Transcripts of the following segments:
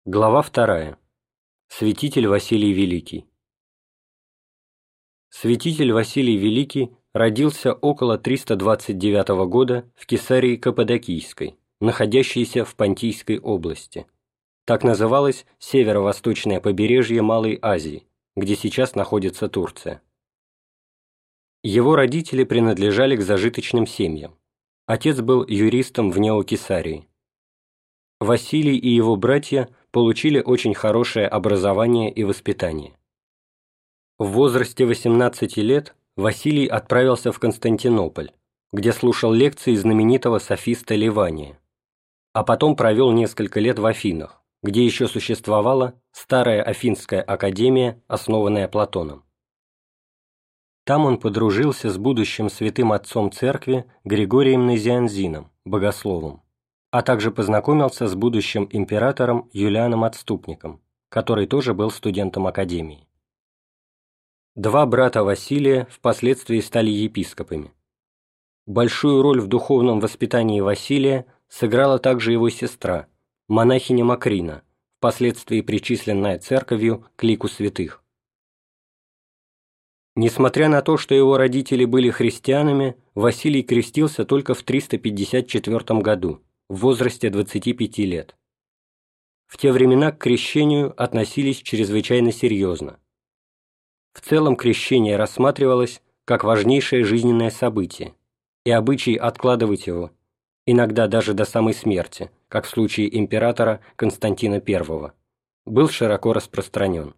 Глава 2. Святитель Василий Великий. Святитель Василий Великий родился около 329 года в Кесарии Каппадокийской, находящейся в Понтийской области. Так называлось северо-восточное побережье Малой Азии, где сейчас находится Турция. Его родители принадлежали к зажиточным семьям. Отец был юристом в Неокесарии. Василий и его братья получили очень хорошее образование и воспитание. В возрасте 18 лет Василий отправился в Константинополь, где слушал лекции знаменитого софиста Ливания, а потом провел несколько лет в Афинах, где еще существовала Старая Афинская академия, основанная Платоном. Там он подружился с будущим святым отцом церкви Григорием Назианзином, богословом, а также познакомился с будущим императором Юлианом Отступником, который тоже был студентом академии. Два брата Василия впоследствии стали епископами. Большую роль в духовном воспитании Василия сыграла также его сестра, монахиня Макрина, впоследствии причисленная церковью к лику святых. Несмотря на то, что его родители были христианами, Василий крестился только в 354 году, в возрасте 25 лет. В те времена к крещению относились чрезвычайно серьезно. В целом крещение рассматривалось как важнейшее жизненное событие, и обычай откладывать его, иногда даже до самой смерти, как в случае императора Константина I, был широко распространен.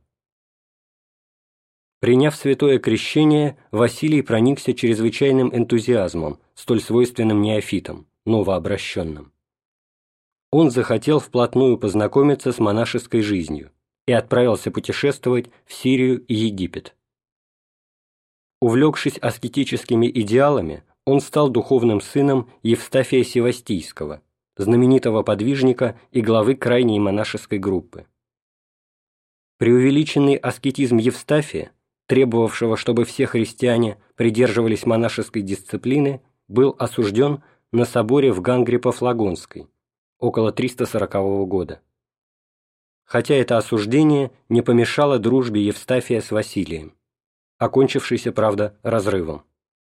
Приняв святое крещение, Василий проникся чрезвычайным энтузиазмом, столь свойственным неофитам, новообращенным. Он захотел вплотную познакомиться с монашеской жизнью и отправился путешествовать в Сирию и Египет. Увлекшись аскетическими идеалами, он стал духовным сыном Евстафия Севастийского, знаменитого подвижника и главы крайней монашеской группы. Преувеличенный аскетизм Евстафия, требовавшего, чтобы все христиане придерживались монашеской дисциплины, был осужден на соборе в Гангре-Пафлагонской около 340 года. Хотя это осуждение не помешало дружбе Евстафия с Василием, окончившейся, правда, разрывом.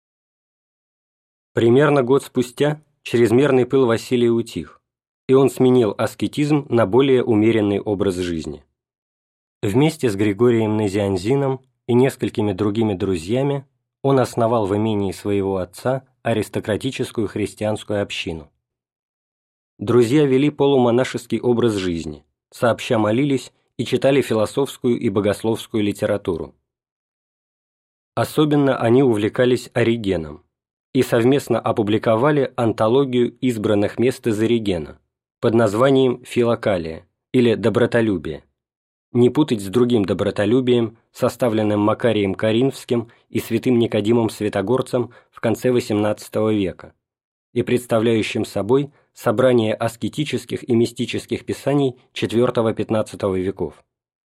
Примерно год спустя чрезмерный пыл Василия утих, и он сменил аскетизм на более умеренный образ жизни. Вместе с Григорием Назианзином и несколькими другими друзьями он основал в имении своего отца аристократическую христианскую общину. Друзья вели полумонашеский образ жизни, сообща молились и читали философскую и богословскую литературу. Особенно они увлекались Оригеном и совместно опубликовали антологию избранных мест из Оригена под названием «Филокалия» или «Добротолюбие», не путать с другим добротолюбием, составленным Макарием Коринфским и святым Никодимом Святогорцем в конце XVIII века и представляющим собой собрание аскетических и мистических писаний IV-XV веков.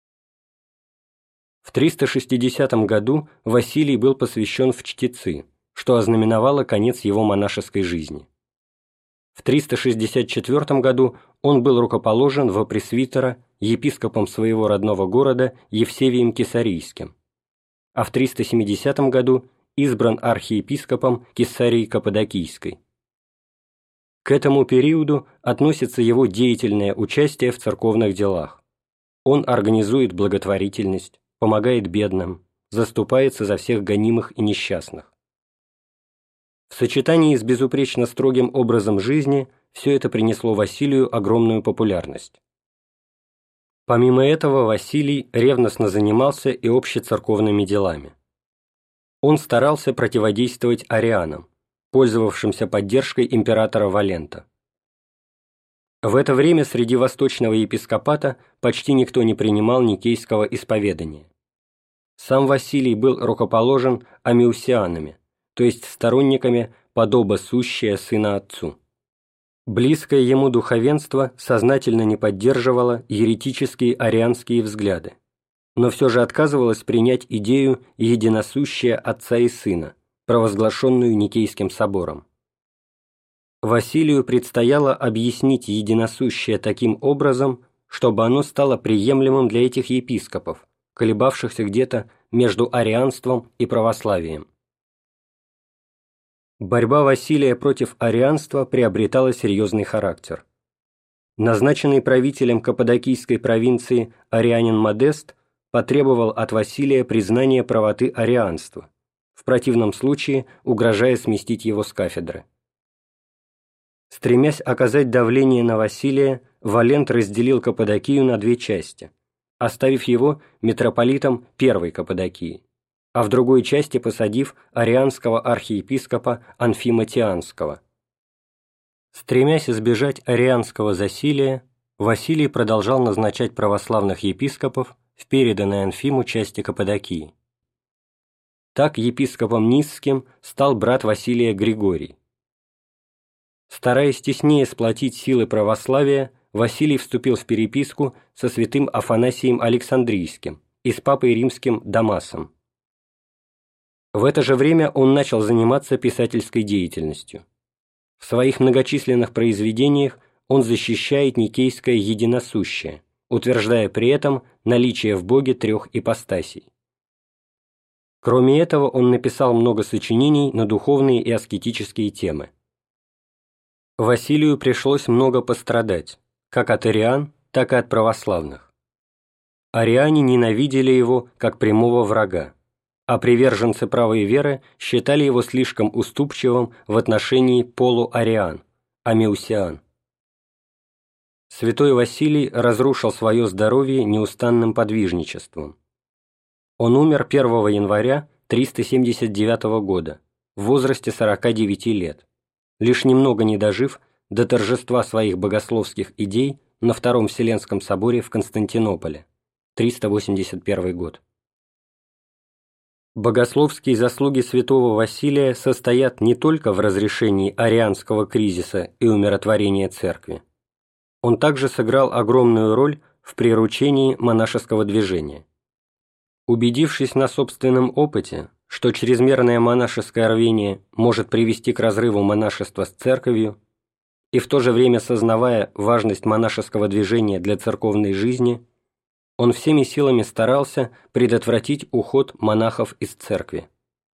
В 360 году Василий был посвящен в чтецы, что ознаменовало конец его монашеской жизни. В 364 году он был рукоположен во пресвитера епископом своего родного города Евсевием Кесарийским, а в 370 году избран архиепископом Кесарии Каппадокийской. К этому периоду относится его деятельное участие в церковных делах. Он организует благотворительность, помогает бедным, заступается за всех гонимых и несчастных. В сочетании с безупречно строгим образом жизни все это принесло Василию огромную популярность. Помимо этого Василий ревностно занимался и общецерковными делами. Он старался противодействовать арианам, пользовавшимся поддержкой императора Валента. В это время среди восточного епископата почти никто не принимал никейского исповедания. Сам Василий был рукоположен амиусианами, то есть сторонниками подоба сущая сына отцу. Близкое ему духовенство сознательно не поддерживало еретические арианские взгляды, но все же отказывалось принять идею единосущия отца и сына, провозглашенную Никейским собором. Василию предстояло объяснить единосущее таким образом, чтобы оно стало приемлемым для этих епископов, колебавшихся где-то между арианством и православием. Борьба Василия против арианства приобретала серьезный характер. Назначенный правителем Каппадокийской провинции арианин Модест потребовал от Василия признания правоты арианства, в противном случае угрожая сместить его с кафедры. Стремясь оказать давление на Василия, Валент разделил Каппадокию на две части, оставив его митрополитом первой Каппадокии, а в другой части посадив арианского архиепископа Анфима Тианского. Стремясь избежать арианского засилия, Василий продолжал назначать православных епископов в переданной Анфиму части Каппадокии. Так епископом Нисским стал брат Василия Григорий. Стараясь теснее сплотить силы православия, Василий вступил в переписку со святым Афанасием Александрийским и с папой римским Дамасом. В это же время он начал заниматься писательской деятельностью. В своих многочисленных произведениях он защищает никейское единосущее, утверждая при этом наличие в Боге трех ипостасей. Кроме этого, он написал много сочинений на духовные и аскетические темы. Василию пришлось много пострадать, как от ариан, так и от православных. Ариане ненавидели его как прямого врага, а приверженцы правой веры считали его слишком уступчивым в отношении полуариан, амиусиан. Святой Василий разрушил свое здоровье неустанным подвижничеством. Он умер 1 января 379 года, в возрасте 49 лет, лишь немного не дожив до торжества своих богословских идей на Втором Вселенском соборе в Константинополе, 381 год. Богословские заслуги святого Василия состоят не только в разрешении арианского кризиса и умиротворении церкви. Он также сыграл огромную роль в приручении монашеского движения. Убедившись на собственном опыте, что чрезмерное монашеское рвение может привести к разрыву монашества с церковью, и в то же время сознавая важность монашеского движения для церковной жизни, он всеми силами старался предотвратить уход монахов из церкви.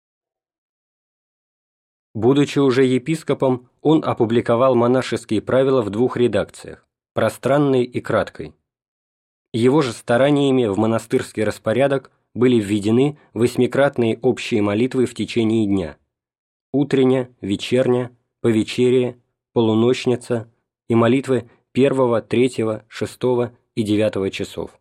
Будучи уже епископом, он опубликовал монашеские правила в двух редакциях – пространной и краткой. Его же стараниями в монастырский распорядок были введены 8-кратные общие молитвы в течение дня – утренняя, вечерняя, повечерие, полуночница и молитвы 1, 3, 6 и 9 часов.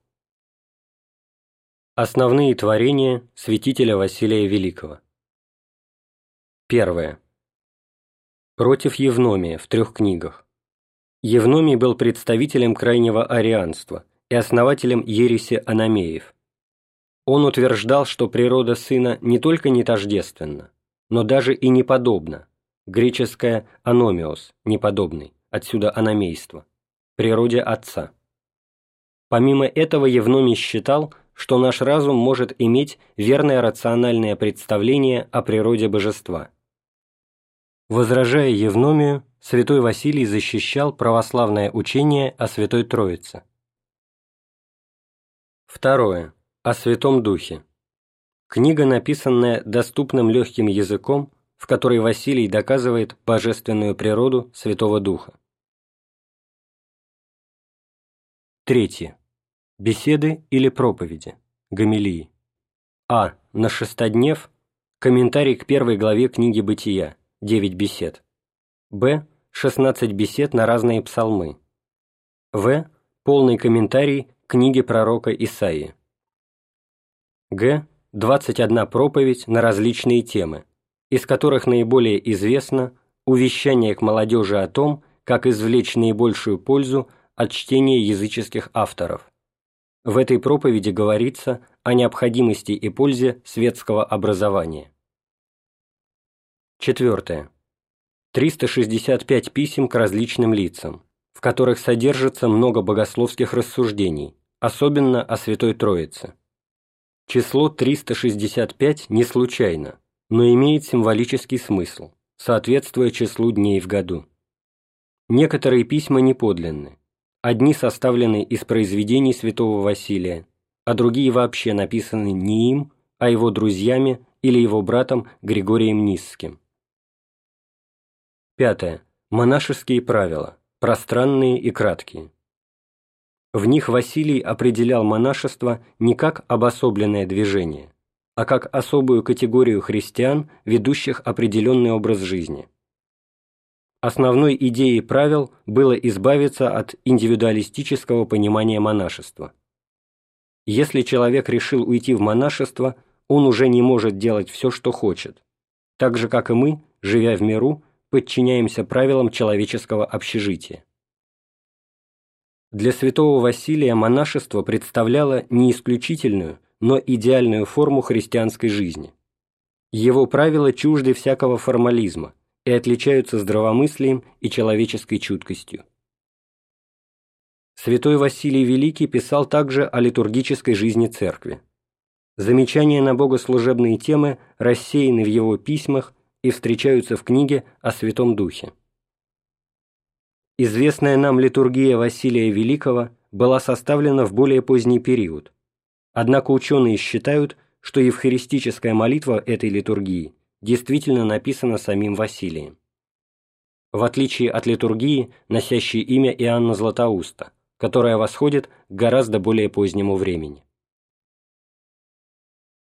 Основные творения святителя Василия Великого. Первое. Против Евномия в 3 книгах. Евномий был представителем крайнего арианства и основателем ереси Аномеев. Он утверждал, что природа сына не только не тождественна, но даже и неподобна, греческое «аномиос» – неподобный, отсюда аномейство, природе отца. Помимо этого Евномий считал, что наш разум может иметь верное рациональное представление о природе божества. Возражая Евномию, святой Василий защищал православное учение о Святой Троице. Второе. О Святом Духе. Книга, написанная доступным легким языком, в которой Василий доказывает божественную природу Святого Духа. Третье. Беседы или проповеди, гомилии. А. На шестоднев, комментарий к 1 главе книги Бытия, 9 бесед. Б. 16 бесед на разные псалмы. В. Полный комментарий к книге пророка Исаии. Г. 21 проповедь на различные темы, из которых наиболее известно увещание к молодежи о том, как извлечь наибольшую пользу от чтения языческих авторов. В этой проповеди говорится о необходимости и пользе светского образования. Четвертое. 365 писем к различным лицам, в которых содержится много богословских рассуждений, особенно о Святой Троице. Число 365 не случайно, но имеет символический смысл, соответствуя числу дней в году. Некоторые письма неподлинны, Одни составлены из произведений святого Василия, а другие вообще написаны не им, а его друзьями или его братом Григорием Нисским. 5. Монашеские правила, пространные и краткие. В них Василий определял монашество не как обособленное движение, а как особую категорию христиан, ведущих определенный образ жизни. Основной идеей правил было избавиться от индивидуалистического понимания монашества. Если человек решил уйти в монашество, он уже не может делать все, что хочет, так же, как и мы, живя в миру, подчиняемся правилам человеческого общежития. Для святого Василия монашество представляло не исключительную, но идеальную форму христианской жизни. Его правила чужды всякого формализма и отличаются здравомыслием и человеческой чуткостью. Святой Василий Великий писал также о литургической жизни Церкви. Замечания на богослужебные темы рассеяны в его письмах и встречаются в книге о Святом Духе. Известная нам литургия Василия Великого была составлена в более поздний период, однако ученые считают, что евхаристическая молитва этой литургии действительно написана самим Василием. В отличие от литургии, носящей имя Иоанна Златоуста, которая восходит к гораздо более позднему времени.